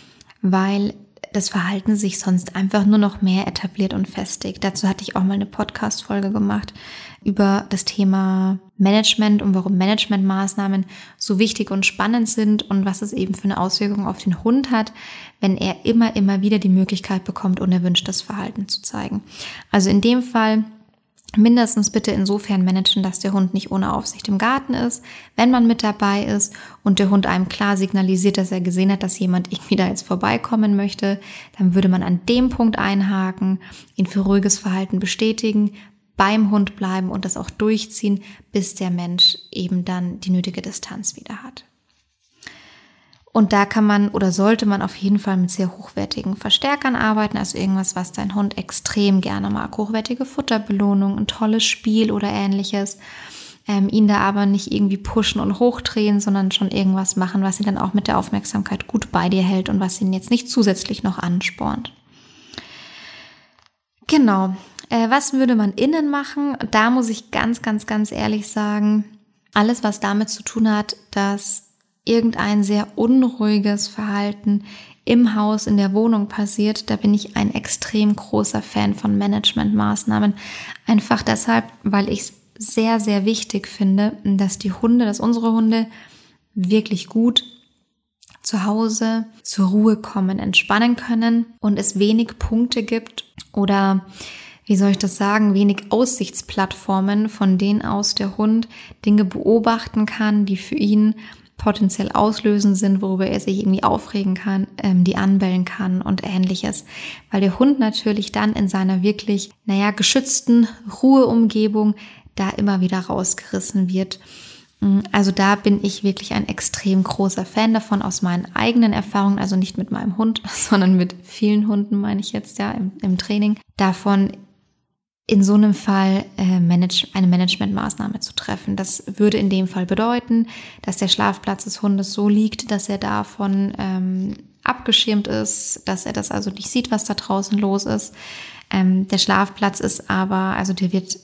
weil das Verhalten sich sonst einfach nur noch mehr etabliert und festigt. Dazu hatte ich auch mal eine Podcast-Folge gemacht über das Thema Management und warum Managementmaßnahmen so wichtig und spannend sind und was es eben für eine Auswirkung auf den Hund hat, wenn er immer, immer wieder die Möglichkeit bekommt, unerwünschtes Verhalten zu zeigen. Also in dem Fall mindestens bitte insofern managen, dass der Hund nicht ohne Aufsicht im Garten ist. Wenn man mit dabei ist und der Hund einem klar signalisiert, dass er gesehen hat, dass jemand irgendwie da jetzt vorbeikommen möchte, dann würde man an dem Punkt einhaken, ihn für ruhiges Verhalten bestätigen, beim Hund bleiben und das auch durchziehen, bis der Mensch eben dann die nötige Distanz wieder hat. Und da kann man oder sollte man auf jeden Fall mit sehr hochwertigen Verstärkern arbeiten, also irgendwas, was dein Hund extrem gerne mag. Hochwertige Futterbelohnung, ein tolles Spiel oder ähnliches. Ähm, ihn da aber nicht irgendwie pushen und hochdrehen, sondern schon irgendwas machen, was ihn dann auch mit der Aufmerksamkeit gut bei dir hält und was ihn jetzt nicht zusätzlich noch anspornt. Genau. Äh, was würde man innen machen? Da muss ich ganz, ganz, ganz ehrlich sagen, alles, was damit zu tun hat, dass irgendein sehr unruhiges Verhalten im Haus, in der Wohnung passiert, da bin ich ein extrem großer Fan von Managementmaßnahmen. Einfach deshalb, weil ich es sehr, sehr wichtig finde, dass die Hunde, dass unsere Hunde wirklich gut zu Hause zur Ruhe kommen, entspannen können und es wenig Punkte gibt oder, wie soll ich das sagen, wenig Aussichtsplattformen, von denen aus der Hund Dinge beobachten kann, die für ihn potenziell auslösend sind, worüber er sich irgendwie aufregen kann, ähm, die anbellen kann und ähnliches. Weil der Hund natürlich dann in seiner wirklich, naja, geschützten Ruheumgebung da immer wieder rausgerissen wird. Also da bin ich wirklich ein extrem großer Fan davon aus meinen eigenen Erfahrungen, also nicht mit meinem Hund, sondern mit vielen Hunden, meine ich jetzt ja im, im Training, davon in so einem Fall äh, manage, eine Managementmaßnahme zu treffen. Das würde in dem Fall bedeuten, dass der Schlafplatz des Hundes so liegt, dass er davon ähm, abgeschirmt ist, dass er das also nicht sieht, was da draußen los ist. Ähm, der Schlafplatz ist aber, also der wird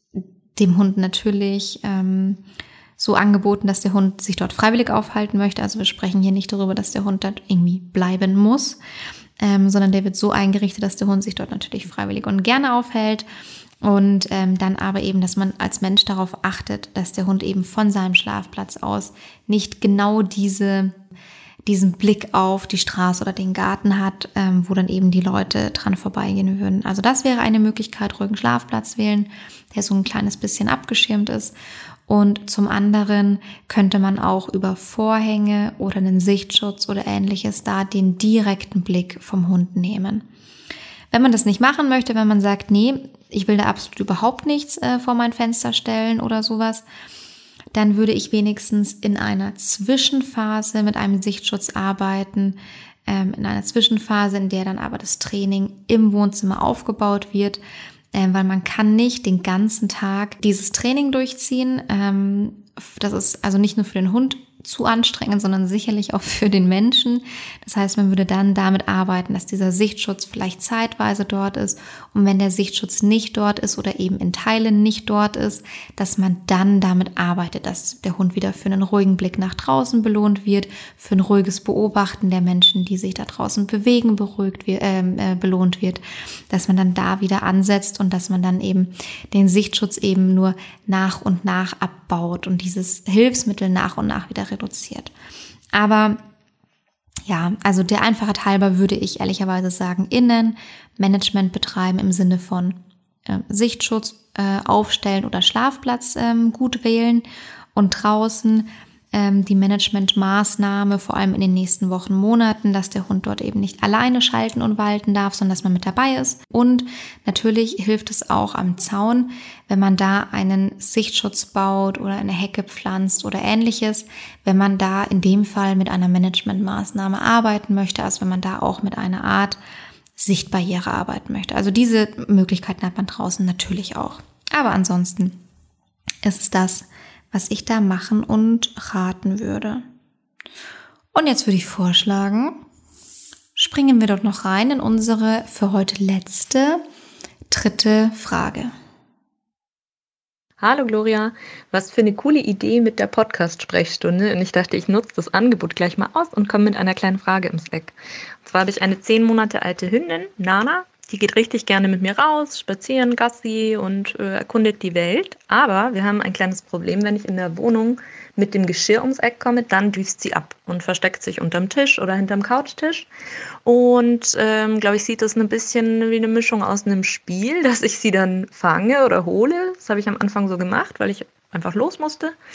dem Hund natürlich ähm, so angeboten, dass der Hund sich dort freiwillig aufhalten möchte. Also wir sprechen hier nicht darüber, dass der Hund dort irgendwie bleiben muss, ähm, sondern der wird so eingerichtet, dass der Hund sich dort natürlich freiwillig und gerne aufhält. Und ähm, dann aber eben, dass man als Mensch darauf achtet, dass der Hund eben von seinem Schlafplatz aus nicht genau diese, diesen Blick auf die Straße oder den Garten hat, ähm, wo dann eben die Leute dran vorbeigehen würden. Also das wäre eine Möglichkeit, ruhigen Schlafplatz wählen, der so ein kleines bisschen abgeschirmt ist. Und zum anderen könnte man auch über Vorhänge oder einen Sichtschutz oder ähnliches da den direkten Blick vom Hund nehmen. Wenn man das nicht machen möchte, wenn man sagt, nee, ich will da absolut überhaupt nichts äh, vor mein Fenster stellen oder sowas, dann würde ich wenigstens in einer Zwischenphase mit einem Sichtschutz arbeiten, ähm, in einer Zwischenphase, in der dann aber das Training im Wohnzimmer aufgebaut wird, äh, weil man kann nicht den ganzen Tag dieses Training durchziehen. Ähm, das ist also nicht nur für den Hund zu anstrengend, sondern sicherlich auch für den Menschen. Das heißt, man würde dann damit arbeiten, dass dieser Sichtschutz vielleicht zeitweise dort ist und wenn der Sichtschutz nicht dort ist oder eben in Teilen nicht dort ist, dass man dann damit arbeitet, dass der Hund wieder für einen ruhigen Blick nach draußen belohnt wird, für ein ruhiges Beobachten der Menschen, die sich da draußen bewegen, beruhigt wird, äh, belohnt wird, dass man dann da wieder ansetzt und dass man dann eben den Sichtschutz eben nur nach und nach abbaut und dieses Hilfsmittel nach und nach wieder reduziert. Aber ja, also der Einfachheit halber würde ich ehrlicherweise sagen, innen Management betreiben im Sinne von äh, Sichtschutz äh, aufstellen oder Schlafplatz ähm, gut wählen und draußen ähm, die Managementmaßnahme, vor allem in den nächsten Wochen, Monaten, dass der Hund dort eben nicht alleine schalten und walten darf, sondern dass man mit dabei ist. Und natürlich hilft es auch am Zaun, wenn man da einen Sichtschutz baut oder eine Hecke pflanzt oder ähnliches, wenn man da in dem Fall mit einer Managementmaßnahme arbeiten möchte, also wenn man da auch mit einer Art Sichtbarriere arbeiten möchte. Also diese Möglichkeiten hat man draußen natürlich auch. Aber ansonsten ist es das, was ich da machen und raten würde. Und jetzt würde ich vorschlagen, springen wir dort noch rein in unsere für heute letzte, dritte Frage. Hallo Gloria, was für eine coole Idee mit der Podcast-Sprechstunde. Und ich dachte, ich nutze das Angebot gleich mal aus und komme mit einer kleinen Frage im Slack. Und zwar habe ich eine zehn Monate alte Hündin, Nana. Die geht richtig gerne mit mir raus, spazieren, Gassi und äh, erkundet die Welt. Aber wir haben ein kleines Problem, wenn ich in der Wohnung mit dem Geschirr ums Eck komme, dann düst sie ab und versteckt sich unterm Tisch oder hinterm Couchtisch. Und ähm, glaube ich, sieht das ein bisschen wie eine Mischung aus einem Spiel, dass ich sie dann fange oder hole. Das habe ich am Anfang so gemacht, weil ich einfach los musste.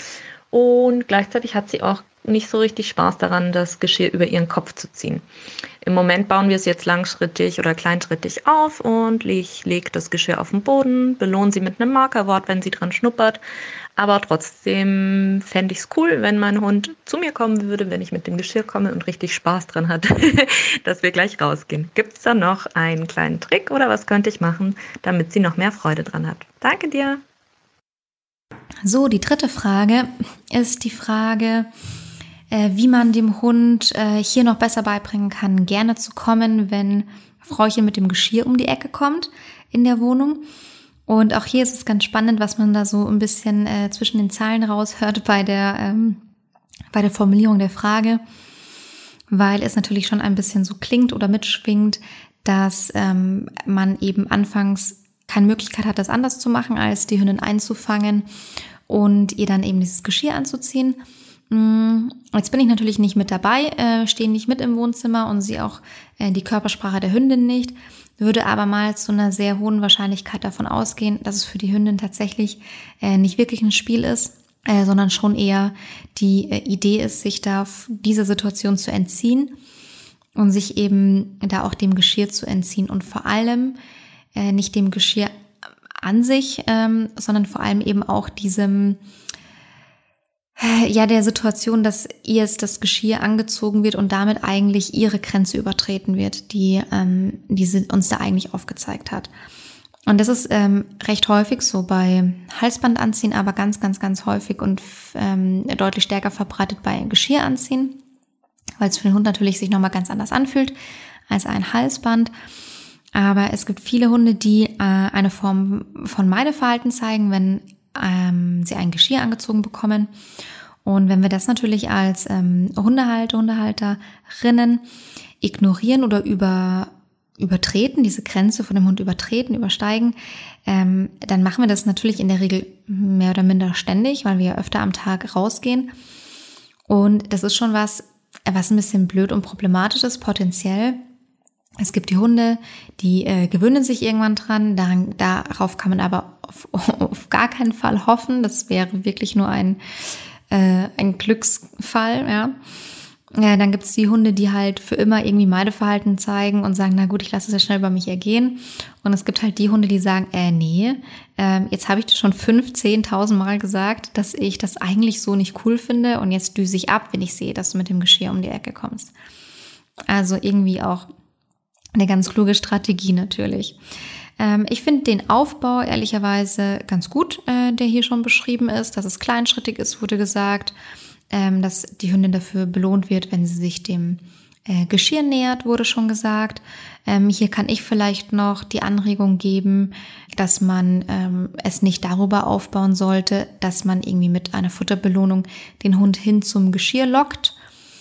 Und gleichzeitig hat sie auch nicht so richtig Spaß daran, das Geschirr über ihren Kopf zu ziehen. Im Moment bauen wir es jetzt langschrittig oder kleinschrittig auf und ich lege das Geschirr auf den Boden, belohne sie mit einem Markerwort, wenn sie dran schnuppert. Aber trotzdem fände ich es cool, wenn mein Hund zu mir kommen würde, wenn ich mit dem Geschirr komme und richtig Spaß dran hat, dass wir gleich rausgehen. Gibt es da noch einen kleinen Trick oder was könnte ich machen, damit sie noch mehr Freude dran hat? Danke dir! So, die dritte Frage ist die Frage, äh, wie man dem Hund äh, hier noch besser beibringen kann, gerne zu kommen, wenn Frauchen mit dem Geschirr um die Ecke kommt in der Wohnung. Und auch hier ist es ganz spannend, was man da so ein bisschen äh, zwischen den Zeilen raushört bei der, ähm, bei der Formulierung der Frage, weil es natürlich schon ein bisschen so klingt oder mitschwingt, dass ähm, man eben anfangs keine Möglichkeit hat, das anders zu machen, als die Hündin einzufangen und ihr dann eben dieses Geschirr anzuziehen. Jetzt bin ich natürlich nicht mit dabei, äh, stehe nicht mit im Wohnzimmer und sehe auch äh, die Körpersprache der Hündin nicht, würde aber mal zu einer sehr hohen Wahrscheinlichkeit davon ausgehen, dass es für die Hündin tatsächlich äh, nicht wirklich ein Spiel ist, äh, sondern schon eher die äh, Idee ist, sich da dieser Situation zu entziehen und sich eben da auch dem Geschirr zu entziehen und vor allem äh, nicht dem Geschirr an sich, ähm, sondern vor allem eben auch diesem ja, der Situation, dass ihr jetzt das Geschirr angezogen wird und damit eigentlich ihre Grenze übertreten wird, die, ähm, die sie uns da eigentlich aufgezeigt hat. Und das ist ähm, recht häufig so bei Halsbandanziehen, aber ganz, ganz, ganz häufig und ähm, deutlich stärker verbreitet bei Geschirranziehen, weil es für den Hund natürlich sich nochmal ganz anders anfühlt als ein Halsband. Aber es gibt viele Hunde, die äh, eine Form von Meideverhalten zeigen, wenn ähm, sie ein Geschirr angezogen bekommen. Und wenn wir das natürlich als ähm, Hundehalter, Hundehalterinnen ignorieren oder über, übertreten, diese Grenze von dem Hund übertreten, übersteigen, ähm, dann machen wir das natürlich in der Regel mehr oder minder ständig, weil wir ja öfter am Tag rausgehen. Und das ist schon was, was ein bisschen blöd und problematisch ist, potenziell. Es gibt die Hunde, die äh, gewöhnen sich irgendwann dran, daran, darauf kann man aber auf, auf gar keinen Fall hoffen. Das wäre wirklich nur ein, äh, ein Glücksfall. Ja. Ja, dann gibt es die Hunde, die halt für immer irgendwie Meideverhalten zeigen und sagen, na gut, ich lasse es ja schnell über mich ergehen. Und es gibt halt die Hunde, die sagen, äh, nee, äh, jetzt habe ich dir schon fünf, zehntausend Mal gesagt, dass ich das eigentlich so nicht cool finde und jetzt düse ich ab, wenn ich sehe, dass du mit dem Geschirr um die Ecke kommst. Also irgendwie auch eine ganz kluge Strategie natürlich. Ähm, ich finde den Aufbau ehrlicherweise ganz gut, äh, der hier schon beschrieben ist, dass es kleinschrittig ist, wurde gesagt, ähm, dass die Hündin dafür belohnt wird, wenn sie sich dem äh, Geschirr nähert, wurde schon gesagt. Ähm, hier kann ich vielleicht noch die Anregung geben, dass man ähm, es nicht darüber aufbauen sollte, dass man irgendwie mit einer Futterbelohnung den Hund hin zum Geschirr lockt.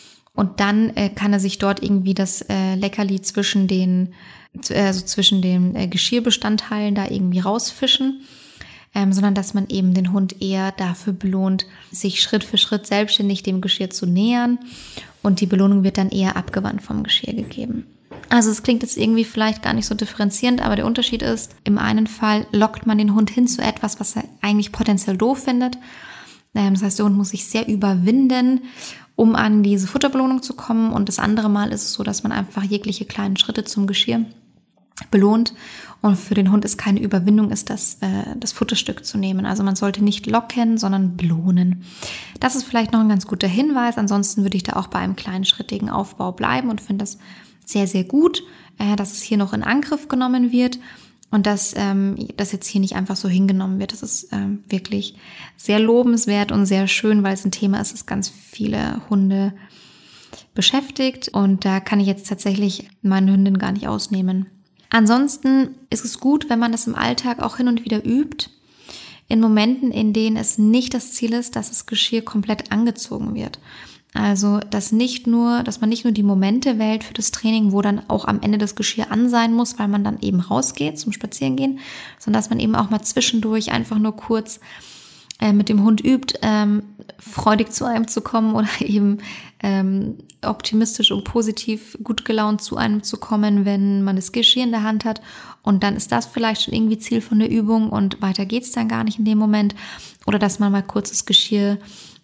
Und dann äh, kann er sich dort irgendwie das äh, Leckerli zwischen den, also zwischen den äh, Geschirrbestandteilen da irgendwie rausfischen, ähm, sondern dass man eben den Hund eher dafür belohnt, sich Schritt für Schritt selbstständig dem Geschirr zu nähern und die Belohnung wird dann eher abgewandt vom Geschirr gegeben. Also es klingt jetzt irgendwie vielleicht gar nicht so differenzierend, aber der Unterschied ist, im einen Fall lockt man den Hund hin zu etwas, was er eigentlich potenziell doof findet. Ähm, das heißt, der Hund muss sich sehr überwinden, um an diese Futterbelohnung zu kommen. Und das andere Mal ist es so, dass man einfach jegliche kleinen Schritte zum Geschirr belohnt. Und für den Hund ist keine Überwindung, ist das, äh, das Futterstück zu nehmen. Also man sollte nicht locken, sondern belohnen. Das ist vielleicht noch ein ganz guter Hinweis. Ansonsten würde ich da auch bei einem kleinen schrittigen Aufbau bleiben und finde das sehr, sehr gut, äh, dass es hier noch in Angriff genommen wird. Und dass ähm, das jetzt hier nicht einfach so hingenommen wird. Das ist ähm, wirklich sehr lobenswert und sehr schön, weil es ein Thema ist, das ganz viele Hunde beschäftigt. Und da kann ich jetzt tatsächlich meine Hündin gar nicht ausnehmen. Ansonsten ist es gut, wenn man das im Alltag auch hin und wieder übt. In Momenten, in denen es nicht das Ziel ist, dass das Geschirr komplett angezogen wird. Also, dass nicht nur, dass man nicht nur die Momente wählt für das Training, wo dann auch am Ende das Geschirr an sein muss, weil man dann eben rausgeht zum Spazierengehen, sondern dass man eben auch mal zwischendurch einfach nur kurz äh, mit dem Hund übt, ähm, freudig zu einem zu kommen oder eben ähm, optimistisch und positiv gut gelaunt zu einem zu kommen, wenn man das Geschirr in der Hand hat. Und dann ist das vielleicht schon irgendwie Ziel von der Übung und weiter geht's dann gar nicht in dem Moment. Oder dass man mal kurz das Geschirr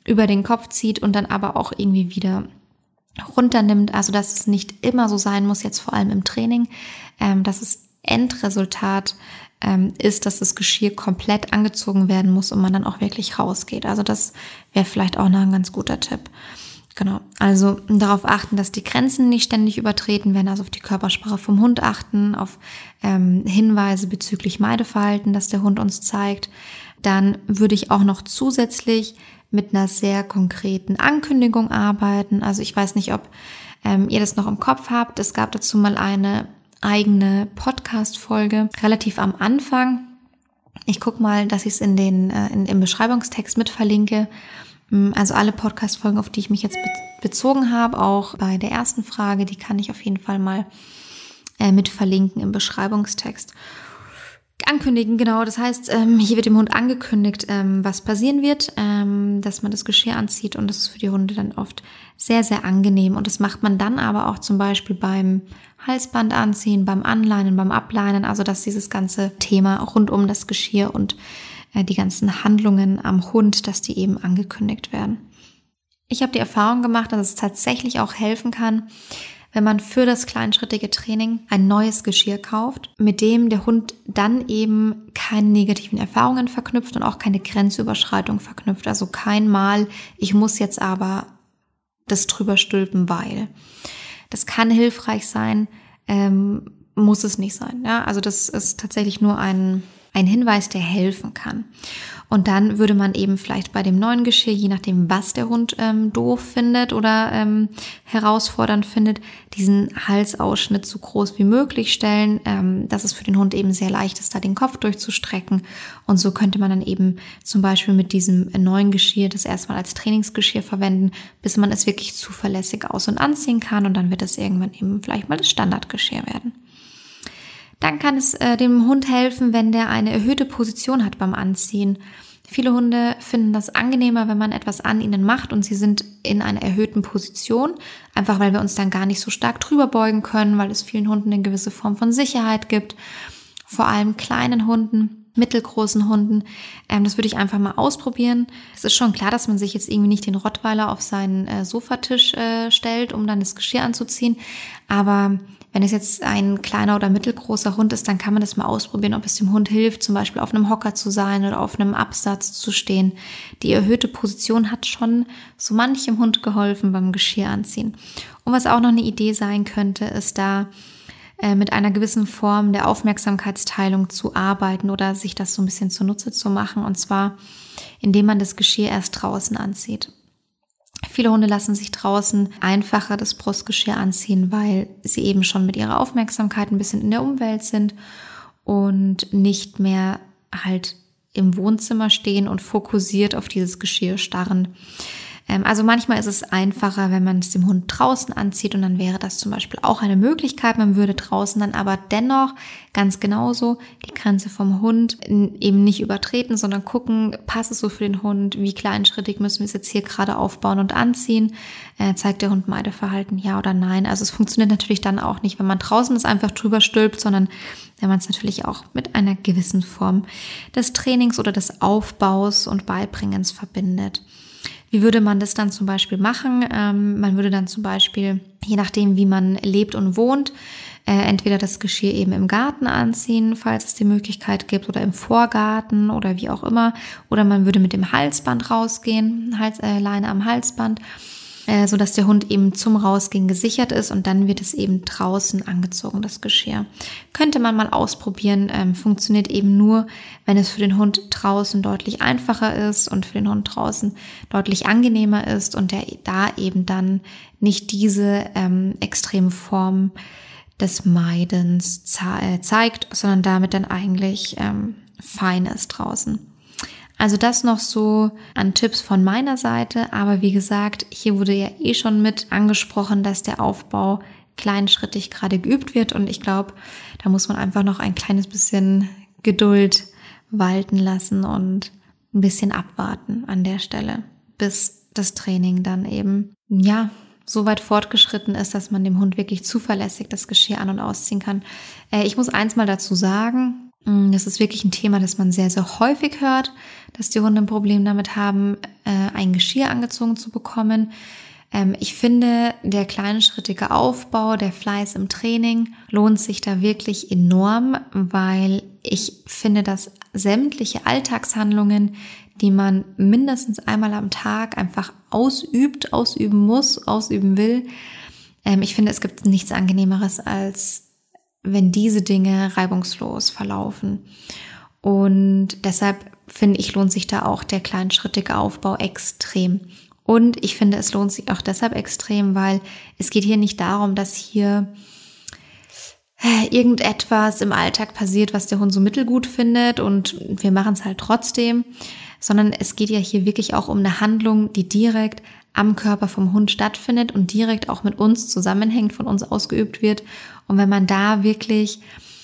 über den Kopf zieht und dann aber auch irgendwie wieder runternimmt. Also dass es nicht immer so sein muss, jetzt vor allem im Training, ähm, dass das Endresultat ähm, ist, dass das Geschirr komplett angezogen werden muss und man dann auch wirklich rausgeht. Also das wäre vielleicht auch noch ein ganz guter Tipp. Genau, also darauf achten, dass die Grenzen nicht ständig übertreten werden, also auf die Körpersprache vom Hund achten, auf ähm, Hinweise bezüglich Meideverhalten, das der Hund uns zeigt. Dann würde ich auch noch zusätzlich mit einer sehr konkreten Ankündigung arbeiten. Also ich weiß nicht, ob ähm, ihr das noch im Kopf habt. Es gab dazu mal eine eigene Podcast-Folge, relativ am Anfang. Ich gucke mal, dass ich es in den äh, in, im Beschreibungstext mit verlinke. Also alle Podcast-Folgen, auf die ich mich jetzt bezogen habe, auch bei der ersten Frage, die kann ich auf jeden Fall mal äh, mit verlinken im Beschreibungstext. Ankündigen, genau. Das heißt, ähm, hier wird dem Hund angekündigt, ähm, was passieren wird, ähm, dass man das Geschirr anzieht und das ist für die Hunde dann oft sehr, sehr angenehm. Und das macht man dann aber auch zum Beispiel beim Halsband anziehen, beim Anleinen, beim Ableinen, also dass dieses ganze Thema rund um das Geschirr und die ganzen Handlungen am Hund, dass die eben angekündigt werden. Ich habe die Erfahrung gemacht, dass es tatsächlich auch helfen kann, wenn man für das kleinschrittige Training ein neues Geschirr kauft, mit dem der Hund dann eben keine negativen Erfahrungen verknüpft und auch keine Grenzüberschreitung verknüpft. Also kein Mal, ich muss jetzt aber das drüber stülpen, weil. Das kann hilfreich sein, ähm, muss es nicht sein. Ja? Also das ist tatsächlich nur ein Ein Hinweis, der helfen kann. Und dann würde man eben vielleicht bei dem neuen Geschirr, je nachdem, was der Hund ähm, doof findet oder ähm, herausfordernd findet, diesen Halsausschnitt so groß wie möglich stellen, ähm, dass es für den Hund eben sehr leicht ist, da den Kopf durchzustrecken. Und so könnte man dann eben zum Beispiel mit diesem neuen Geschirr das erstmal als Trainingsgeschirr verwenden, bis man es wirklich zuverlässig aus- und anziehen kann. Und dann wird es irgendwann eben vielleicht mal das Standardgeschirr werden. Dann kann es äh, dem Hund helfen, wenn der eine erhöhte Position hat beim Anziehen. Viele Hunde finden das angenehmer, wenn man etwas an ihnen macht und sie sind in einer erhöhten Position, einfach weil wir uns dann gar nicht so stark drüber beugen können, weil es vielen Hunden eine gewisse Form von Sicherheit gibt, vor allem kleinen Hunden, mittelgroßen Hunden. Ähm, das würde ich einfach mal ausprobieren. Es ist schon klar, dass man sich jetzt irgendwie nicht den Rottweiler auf seinen äh, Sofatisch äh, stellt, um dann das Geschirr anzuziehen, aber wenn es jetzt ein kleiner oder mittelgroßer Hund ist, dann kann man das mal ausprobieren, ob es dem Hund hilft, zum Beispiel auf einem Hocker zu sein oder auf einem Absatz zu stehen. Die erhöhte Position hat schon so manchem Hund geholfen beim Geschirr anziehen. Und was auch noch eine Idee sein könnte, ist da äh, mit einer gewissen Form der Aufmerksamkeitsteilung zu arbeiten oder sich das so ein bisschen zunutze zu machen. Und zwar, indem man das Geschirr erst draußen anzieht. Viele Hunde lassen sich draußen einfacher das Brustgeschirr anziehen, weil sie eben schon mit ihrer Aufmerksamkeit ein bisschen in der Umwelt sind und nicht mehr halt im Wohnzimmer stehen und fokussiert auf dieses Geschirr starren. Also manchmal ist es einfacher, wenn man es dem Hund draußen anzieht und dann wäre das zum Beispiel auch eine Möglichkeit. Man würde draußen dann aber dennoch ganz genauso die Grenze vom Hund eben nicht übertreten, sondern gucken, passt es so für den Hund, wie kleinschrittig müssen wir es jetzt hier gerade aufbauen und anziehen, äh, zeigt der Hund Meideverhalten, ja oder nein. Also es funktioniert natürlich dann auch nicht, wenn man draußen es einfach drüber stülpt, sondern wenn man es natürlich auch mit einer gewissen Form des Trainings oder des Aufbaus und Beibringens verbindet. Wie würde man das dann zum Beispiel machen? Ähm, man würde dann zum Beispiel, je nachdem wie man lebt und wohnt, äh, entweder das Geschirr eben im Garten anziehen, falls es die Möglichkeit gibt, oder im Vorgarten oder wie auch immer. Oder man würde mit dem Halsband rausgehen, Hals, äh, Leine am Halsband, äh, sodass der Hund eben zum Rausgehen gesichert ist und dann wird es eben draußen angezogen, das Geschirr. Könnte man mal ausprobieren, ähm, funktioniert eben nur, wenn es für den Hund draußen deutlich einfacher ist und für den Hund draußen deutlich angenehmer ist und der da eben dann nicht diese ähm, extreme Form des Meidens ze- zeigt, sondern damit dann eigentlich ähm, fein ist draußen. Also das noch so an Tipps von meiner Seite, aber wie gesagt, hier wurde ja eh schon mit angesprochen, dass der Aufbau kleinschrittig gerade geübt wird und ich glaube, da muss man einfach noch ein kleines bisschen Geduld walten lassen und ein bisschen abwarten an der Stelle, bis das Training dann eben, ja, so weit fortgeschritten ist, dass man dem Hund wirklich zuverlässig das Geschirr an- und ausziehen kann. Äh, ich muss eins mal dazu sagen, das ist wirklich ein Thema, das man sehr, sehr häufig hört, dass die Hunde ein Problem damit haben, äh, ein Geschirr angezogen zu bekommen. Ähm, ich finde, der kleinschrittige Aufbau, der Fleiß im Training lohnt sich da wirklich enorm, weil ich finde, dass sämtliche Alltagshandlungen, die man mindestens einmal am Tag einfach ausübt, ausüben muss, ausüben will, ähm, ich finde, es gibt nichts Angenehmeres, als wenn diese Dinge reibungslos verlaufen. Und deshalb finde ich, lohnt sich da auch der kleinschrittige Aufbau extrem. Und ich finde, es lohnt sich auch deshalb extrem, weil es geht hier nicht darum, dass hier irgendetwas im Alltag passiert, was der Hund so mittelgut findet und wir machen es halt trotzdem, sondern es geht ja hier wirklich auch um eine Handlung, die direkt am Körper vom Hund stattfindet und direkt auch mit uns zusammenhängt, von uns ausgeübt wird. Und wenn man da wirklich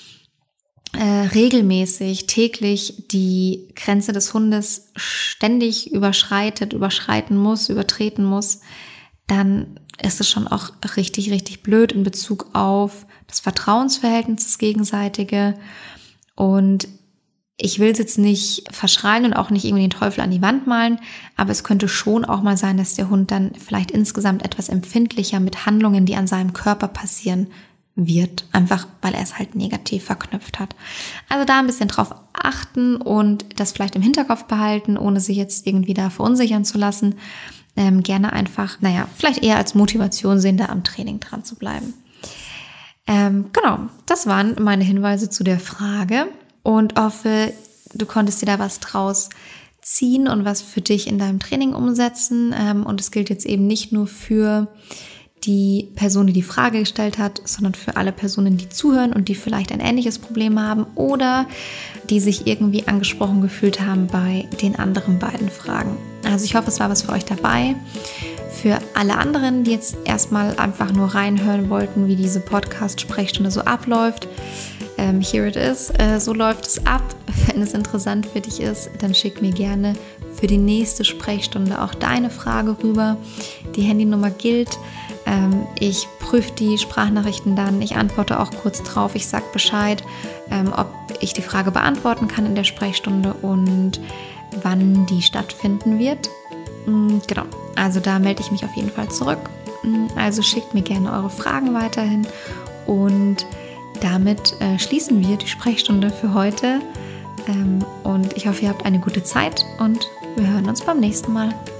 Äh, regelmäßig, täglich die Grenze des Hundes ständig überschreitet, überschreiten muss, übertreten muss, dann ist es schon auch richtig, richtig blöd in Bezug auf das Vertrauensverhältnis, das Gegenseitige. Und ich will es jetzt nicht verschreien und auch nicht irgendwie den Teufel an die Wand malen, aber es könnte schon auch mal sein, dass der Hund dann vielleicht insgesamt etwas empfindlicher mit Handlungen, die an seinem Körper passieren, wird, einfach weil er es halt negativ verknüpft hat. Also da ein bisschen drauf achten und das vielleicht im Hinterkopf behalten, ohne sich jetzt irgendwie da verunsichern zu lassen. Ähm, gerne einfach, naja, vielleicht eher als Motivation sehen, da am Training dran zu bleiben. Ähm, genau, das waren meine Hinweise zu der Frage und hoffe, du konntest dir da was draus ziehen und was für dich in deinem Training umsetzen. Ähm, und es gilt jetzt eben nicht nur für die Person, die die Frage gestellt hat, sondern für alle Personen, die zuhören und die vielleicht ein ähnliches Problem haben oder die sich irgendwie angesprochen gefühlt haben bei den anderen beiden Fragen. Also ich hoffe, es war was für euch dabei. Für alle anderen, die jetzt erstmal einfach nur reinhören wollten, wie diese Podcast-Sprechstunde so abläuft, ähm, here it is, äh, so läuft es ab. Wenn es interessant für dich ist, dann schick mir gerne für die nächste Sprechstunde auch deine Frage rüber. Die Handynummer gilt. Ähm, ich prüfe die Sprachnachrichten dann, ich antworte auch kurz drauf, ich sage Bescheid, ähm, ob ich die Frage beantworten kann in der Sprechstunde und wann die stattfinden wird. Mhm, genau, also da melde ich mich auf jeden Fall zurück. Mhm, also schickt mir gerne eure Fragen weiterhin und damit äh, schließen wir die Sprechstunde für heute. Ähm, und ich hoffe, ihr habt eine gute Zeit und wir hören uns beim nächsten Mal.